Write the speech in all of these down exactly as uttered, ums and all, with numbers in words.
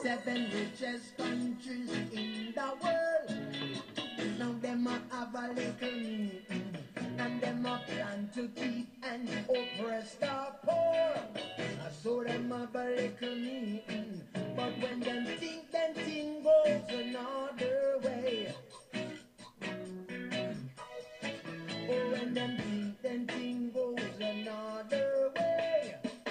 seven richest countries in the world. Now them a have a little meeting, and them a plan to keep and oppress the poor. So them have a little meeting, but when them think, then thing goes another way. Oh, when them think, then thing goes another way.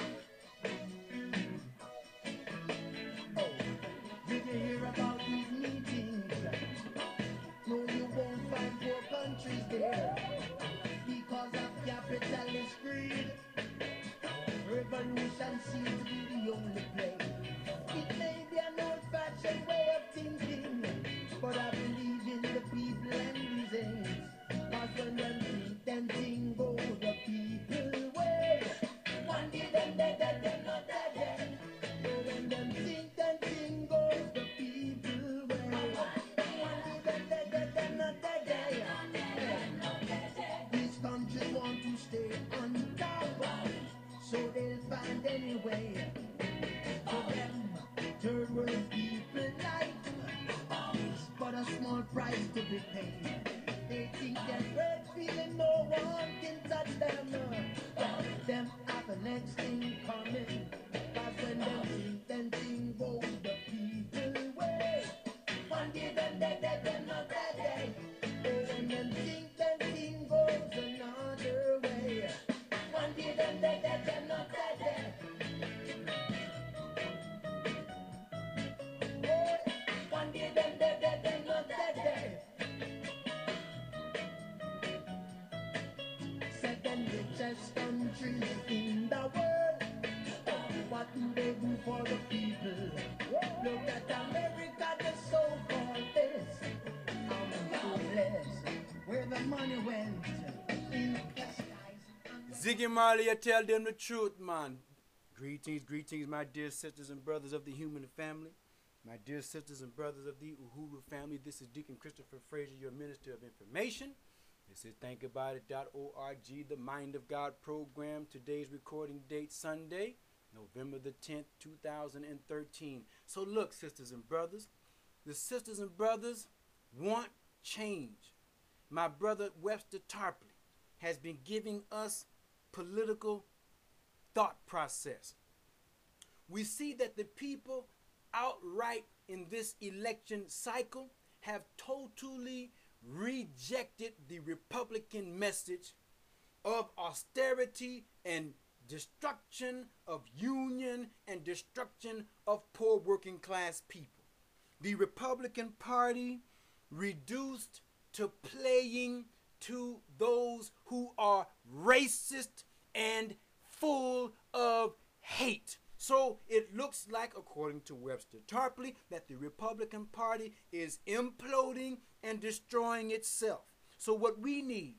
Oh, did you hear about these meetings? No, you won't find poor countries there because of capitalist greed. Revolution seems to be the only play. It may be an old-fashioned way of thinking, but I believe in the people and these aims. Cause when them think, then thing go the people way. One day them dead, dead, them not dead, dead. So when them think, then thing goes the people way. One day them dead, dead, them not dead, dead. These countries want to stay on top, so they'll find any way. For them, third world people like it's but a small price to be paid. They think they're great feeling, no one can touch them. But them have the next thing coming. Cause when them think, then thing goes the people way. One day them dead, dead, them not dead, dead. Oh, when them think, then thing goes another way. One day them dead, dead, them not dead, dead. Oh, one day them dead, dead, them not dead, dead. Second richest countries in the world. What do they do for the people? Look at America, the so-called this. I'm so blessed where the money went. In the skies. Ziggy Marley, I tell them the truth, man. Greetings, greetings, my dear sisters and brothers of the human family. My dear sisters and brothers of the Uhuru family. This is Deacon Christopher Frazier, your Minister of Information. This is think about it dot org, the Mind of God program. Today's recording date, Sunday, November the tenth, two thousand thirteen. So look, sisters and brothers, the sisters and brothers want change. My brother Webster Tarpley has been giving us political thought process. We see that the people outright in this election cycle have totally rejected the Republican message of austerity and destruction of union and destruction of poor working class people. The Republican Party reduced to playing to those who are racist and full of hate. So it looks like, according to Webster Tarpley, that the Republican Party is imploding and destroying itself. So what we need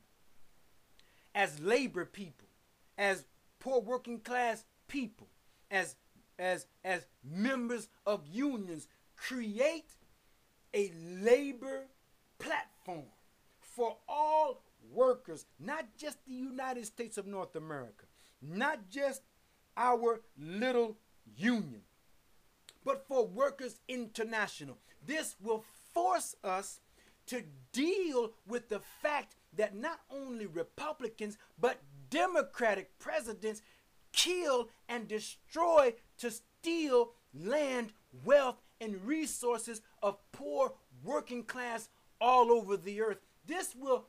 as labor people, as poor working class people, as as as members of unions, create a labor platform for all workers, not just the United States of North America, not just our little union, but for workers international. This will force us to deal with the fact that not only Republicans, but Democratic presidents kill and destroy to steal land, wealth, and resources of poor working class all over the earth. This will,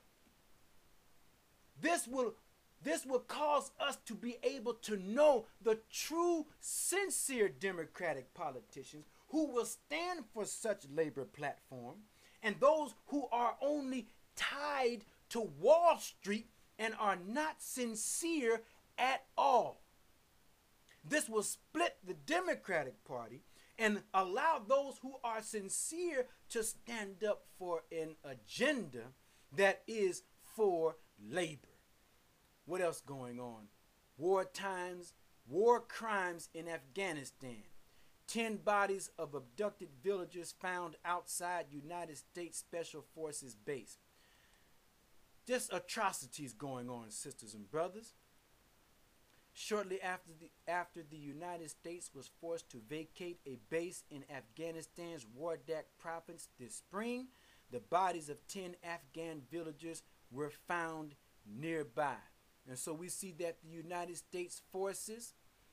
this will This will cause us to be able to know the true, sincere Democratic politicians who will stand for such labor platform, and those who are only tied to Wall Street and are not sincere at all. This will split the Democratic Party and allow those who are sincere to stand up for an agenda that is for labor. What else going on? War times, war crimes in Afghanistan. Ten bodies of abducted villagers found outside United States Special Forces base. Just atrocities going on, sisters and brothers. shortly after the after the United States was forced to vacate a base in Afghanistan's Wardak province this spring, the bodies of ten Afghan villagers were found nearby. And so we see that the United States forces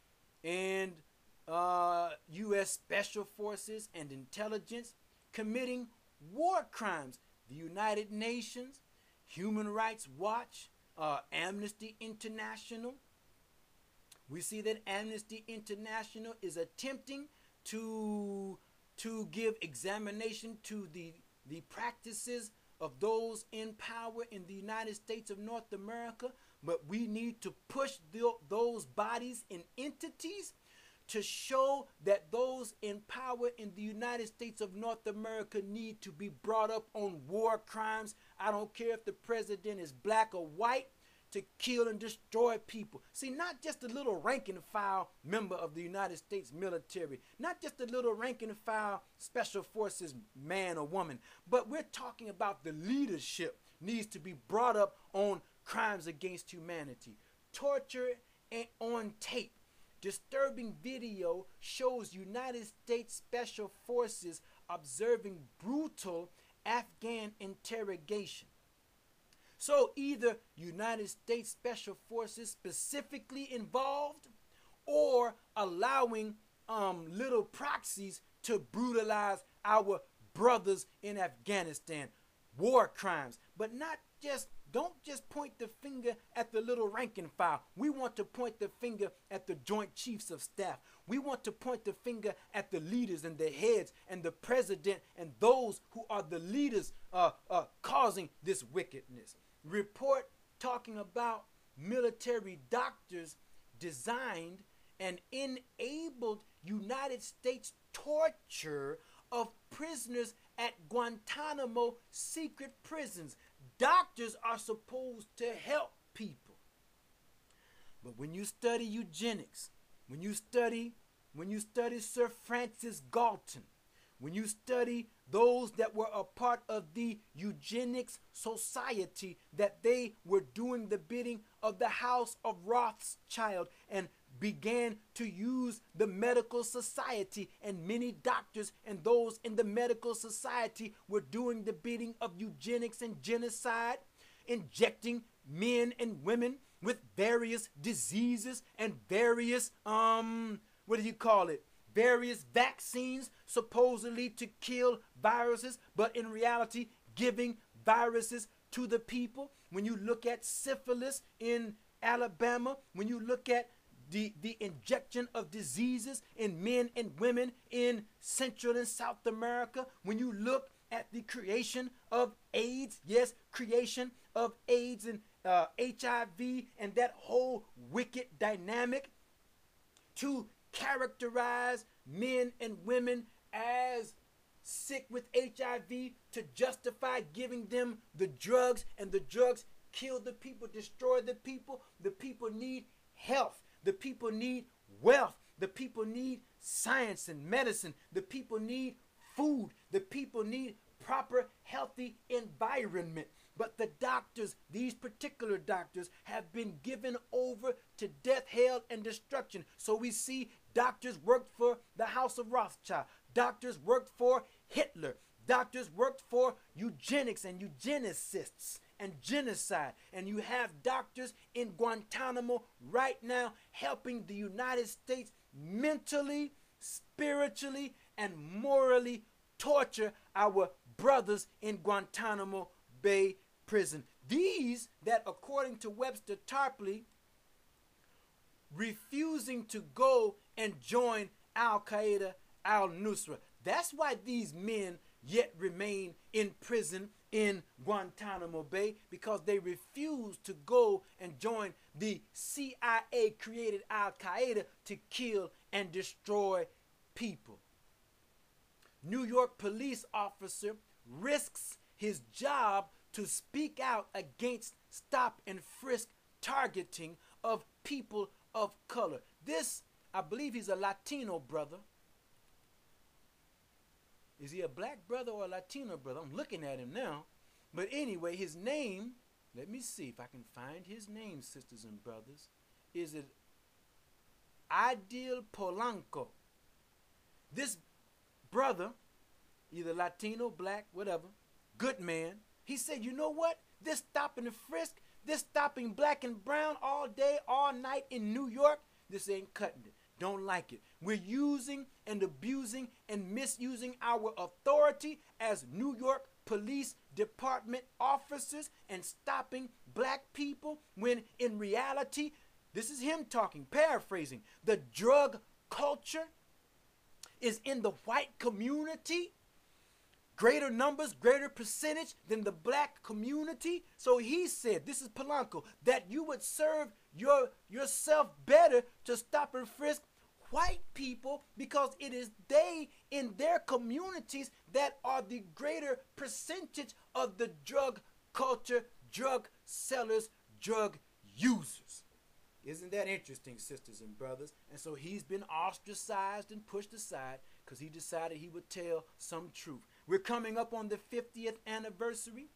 and uh, U S Special Forces and intelligence committing war crimes. The United Nations, Human Rights Watch, uh, Amnesty International. We see that Amnesty International is attempting to to give examination to the the practices of those in power in the United States of North America, but we need to push the, those bodies and entities to show that those in power in the United States of North America need to be brought up on war crimes. I don't care if the president is black or white, to kill and destroy people. See, not just a little rank and file member of the United States military, not just a little rank and file special forces man or woman, but we're talking about the leadership needs to be brought up on crimes against humanity. Torture and on tape. Disturbing video shows United States Special Forces observing brutal Afghan interrogation. So either United States Special Forces specifically involved or allowing um, little proxies to brutalize our brothers in Afghanistan. War crimes. But not just, don't just point the finger at the little rank and file. We want to point the finger at the Joint Chiefs of Staff. We want to point the finger at the leaders and the heads and the president and those who are the leaders uh, uh, causing this wickedness. Report talking about military doctors designed and enabled United States torture of prisoners at Guantanamo secret prisons. Doctors are supposed to help people. But when you study eugenics, when you study, when you study Sir Francis Galton, when you study those that were a part of the eugenics society, that they were doing the bidding of the House of Rothschild and began to use the medical society, and many doctors and those in the medical society were doing the bidding of eugenics and genocide, injecting men and women with various diseases and various, um, what do you call it? Various vaccines supposedly to kill viruses, but in reality giving viruses to the people. When you look at syphilis in Alabama, when you look at the, the injection of diseases in men and women in Central and South America, when you look at the creation of AIDS, yes, creation of AIDS and uh, H I V and that whole wicked dynamic to characterize men and women as sick with H I V to justify giving them the drugs, and the drugs kill the people, destroy the people. The people need health. The people need wealth. The people need science and medicine. The people need food. The people need proper, healthy environment. But the doctors, these particular doctors, have been given over to death, hell, and destruction. So we see doctors worked for the House of Rothschild. Doctors worked for Hitler. Doctors worked for eugenics and eugenicists and genocide. And you have doctors in Guantanamo right now helping the United States mentally, spiritually, and morally torture our brothers in Guantanamo Bay prison. These that, according to Webster Tarpley, refusing to go and join Al-Qaeda, Al-Nusra. That's why these men yet remain in prison in Guantanamo Bay, because they refuse to go and join the C I A-created Al-Qaeda to kill and destroy people. New York police officer risks his job to speak out against stop and frisk targeting of people of color. This, I believe he's a Latino brother. Is he a black brother or a Latino brother? I'm looking at him now. But anyway, his name, let me see if I can find his name, sisters and brothers. Is it Ideal Polanco. This brother, either Latino, black, whatever, good man, he said, you know what? This stopping and frisk, this stopping black and brown all day, all night in New York, this ain't cutting it. Don't like it. We're using and abusing and misusing our authority as New York Police Department officers and stopping black people when in reality, this is him talking, paraphrasing, the drug culture is in the white community, greater numbers, greater percentage than the black community. So he said, this is Polanco, that you would serve your yourself better to stop and frisk white people because it is they in their communities that are the greater percentage of the drug culture, drug sellers, drug users. Isn't that interesting, sisters and brothers? And so he's been ostracized and pushed aside because he decided he would tell some truth. We're coming up on the fiftieth anniversary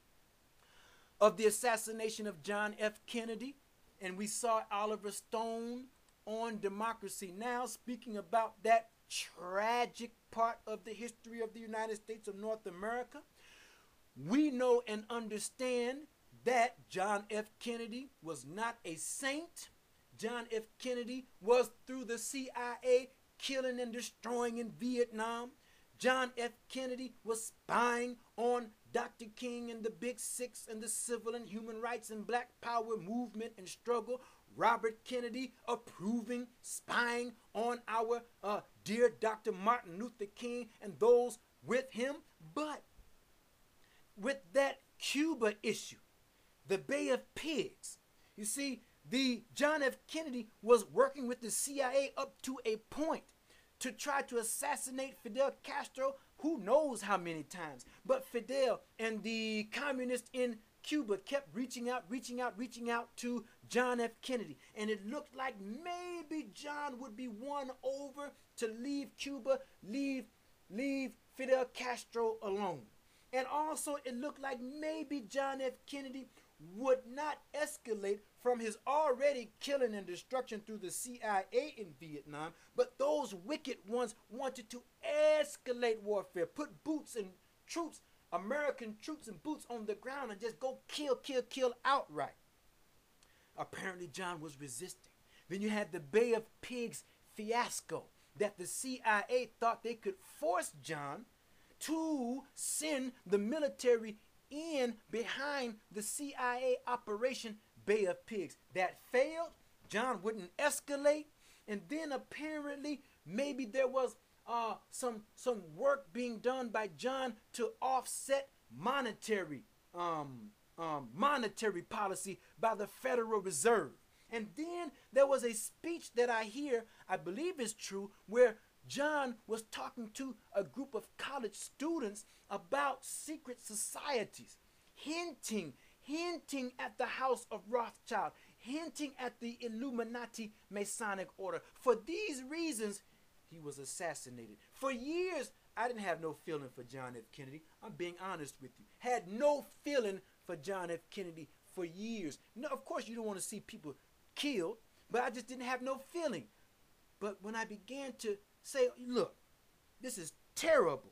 of the assassination of John F. Kennedy, and we saw Oliver Stone on Democracy Now! Speaking about that tragic part of the history of the United States of North America. We know and understand that John F. Kennedy was not a saint. John F. Kennedy was through the C I A killing and destroying in Vietnam. John F. Kennedy was spying on Doctor King and the Big Six and the civil and human rights and black power movement and struggle. Robert Kennedy approving, spying on our uh, dear Doctor Martin Luther King and those with him. But with that Cuba issue, the Bay of Pigs, you see, the John F. Kennedy was working with the C I A up to a point to try to assassinate Fidel Castro, who knows how many times. But Fidel and the communists in Cuba kept reaching out, reaching out, reaching out to John F. Kennedy. And it looked like maybe John would be won over to leave Cuba, leave, leave Fidel Castro alone. And also it looked like maybe John F. Kennedy would not escalate from his already killing and destruction through the C I A in Vietnam, but those wicked ones wanted to escalate warfare, put boots and troops, American troops and boots on the ground and just go kill, kill, kill outright. Apparently John was resisting. Then you had the Bay of Pigs fiasco that the C I A thought they could force John to send the military in behind the C I A operation Bay of Pigs. That failed. John wouldn't escalate. And then apparently maybe there was uh, some some work being done by John to offset monetary um, um, monetary policy by the Federal Reserve. And then there was a speech that I hear, I believe is true, where John was talking to a group of college students about secret societies, hinting, hinting at the House of Rothschild, hinting at the Illuminati Masonic Order. For these reasons, he was assassinated. For years, I didn't have no feeling for John F. Kennedy. I'm being honest with you. Had no feeling for John F. Kennedy for years. No, of course, you don't want to see people killed, but I just didn't have no feeling. But when I began to say, look, this is terrible.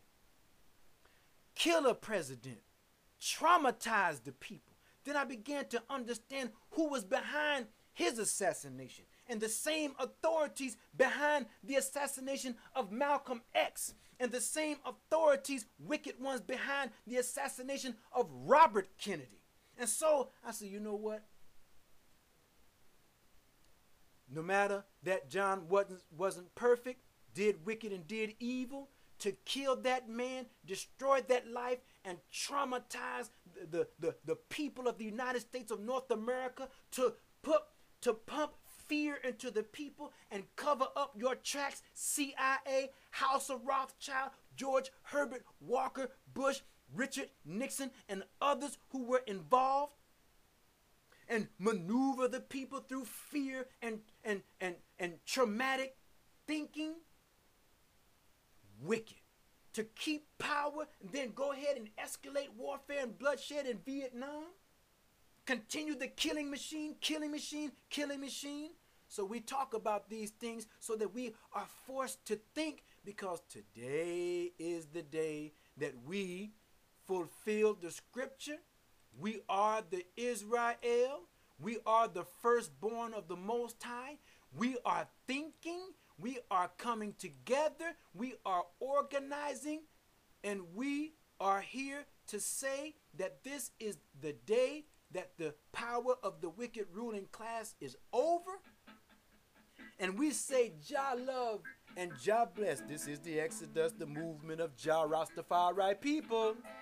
Kill a president. Traumatize the people. Then I began to understand who was behind his assassination and the same authorities behind the assassination of Malcolm X and the same authorities, wicked ones, behind the assassination of Robert Kennedy. And so I said, you know what? No matter that John wasn't, wasn't perfect, did wicked and did evil, to kill that man, destroy that life, and traumatize the, the, the, the people of the United States of North America, to put to pump fear into the people and cover up your tracks, C I A, House of Rothschild, George Herbert Walker Bush, Richard Nixon, and others who were involved, and maneuver the people through fear and, and, and, and traumatic thinking. Wicked. To keep power and then go ahead and escalate warfare and bloodshed in Vietnam. Continue the killing machine, killing machine, killing machine. So we talk about these things so that we are forced to think, because today is the day that we fulfill the scripture. We are the Israel. We are the firstborn of the Most High. We are thinking. We are coming together. We are organizing. And we are here to say that this is the day that the power of the wicked ruling class is over. And we say Jah love and Jah bless. This is the Exodus, the movement of Jah Rastafari people.